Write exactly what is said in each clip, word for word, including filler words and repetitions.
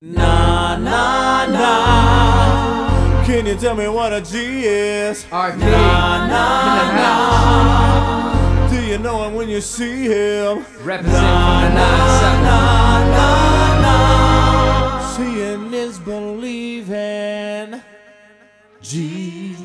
Nah, nah, nah. Can you tell me what a G is? R P. Nah, nah, nah. Do you know him when you see him? Represent from the nine seven. Nah, nah, nah. Seeing is believing. G.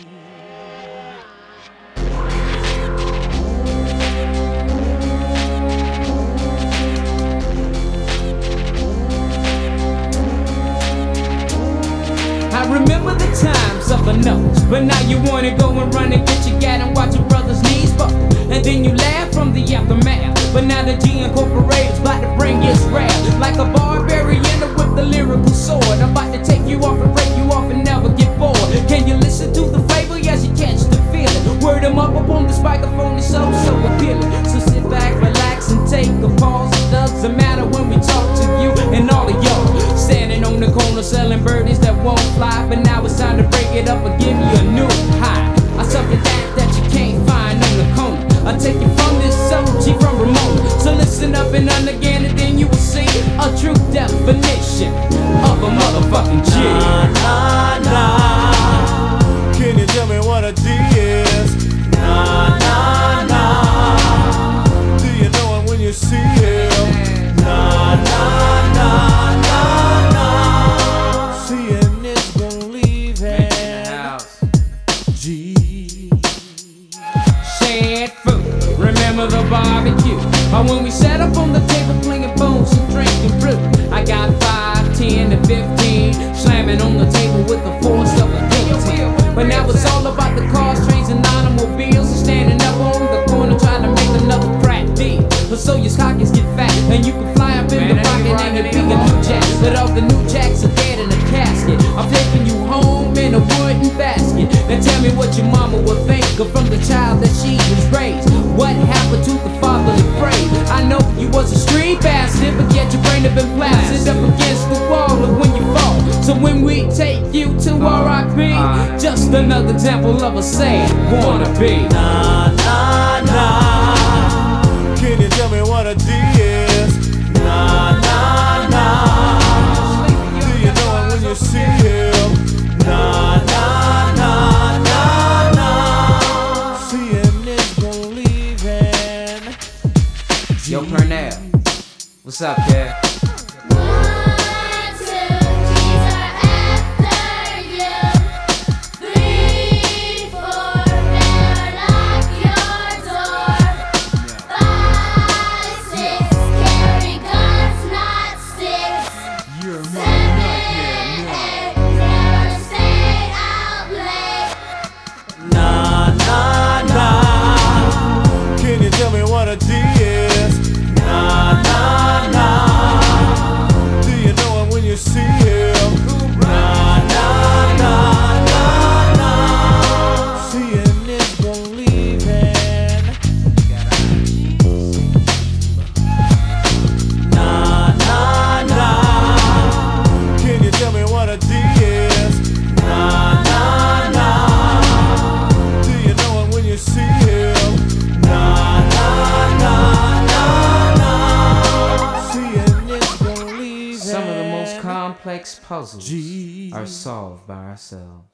I remember the times of a no, but now you wanna go and run and get your gat and watch your brother's knees buckle, and then you laugh from the aftermath. But now the G Incorporated's about to bring its wrath, like a barbarian with the lyrical sword. I'm about to take you off and break you off and never get bored. Can you listen to the flavor as you catch the feeling? Word 'em up upon this microphone is so so appealing. So sit back, relax, and take a pause. It doesn't matter when we talk to you and all of y'all standing on the corner selling birdies that won't fly. But now it's time to break it up and give you a new high. I suck at that that you can't find on the corner. I take it from this O G from Ramona. So listen up and understand it, then you will see a true definition of a motherfucking G. Nah, nah, nah. Can you tell me what a G is? Nah, nah, nah. Do you know him when you see him? Nah, nah, nah, nah, nah. Seeing is believing. G. Shared food, remember the barbecue, or when we sat up on the table playing bones and drinking brew. I got five, ten, and fifteen, slamming on the table with the force of a guillotine. But now it's all about the cars, trains, and automobiles, and standing up on the corner trying to make another crack deal. But so your stockings get fat, and you can fly up in the rocket and you be a new jack. But all the new jacks are dead in a casket. I'm taking you home in a wooden basket. Now tell me what your mama would think of from the child that she was raised. What happened to the fatherly praise? I know you was a street bastard, but yet your brain had been blasted up against the wall of when you fall. So when we take you to R I P, just another example of a sad wannabe. Nah, nah, nah. Can you tell me what a G is? Nah, nah, nah. Do you know him when you see him? Nah, nah, nah, nah, nah. Seeing is believing. Yo, Pernell, what's up, kid? Nah, nah, nah. Can you tell me what a G is? Nah, nah, nah. Do you know him when you see him? Nah, nah, nah, nah, nah. Seeing is believing. Nah, nah, nah. Can you tell me what a G is? Nah, nah, nah. Do you know him when you see him? Nah, nah, nah, nah, nah. Seeing is believing. Some of the most complex puzzles G. are solved by ourselves.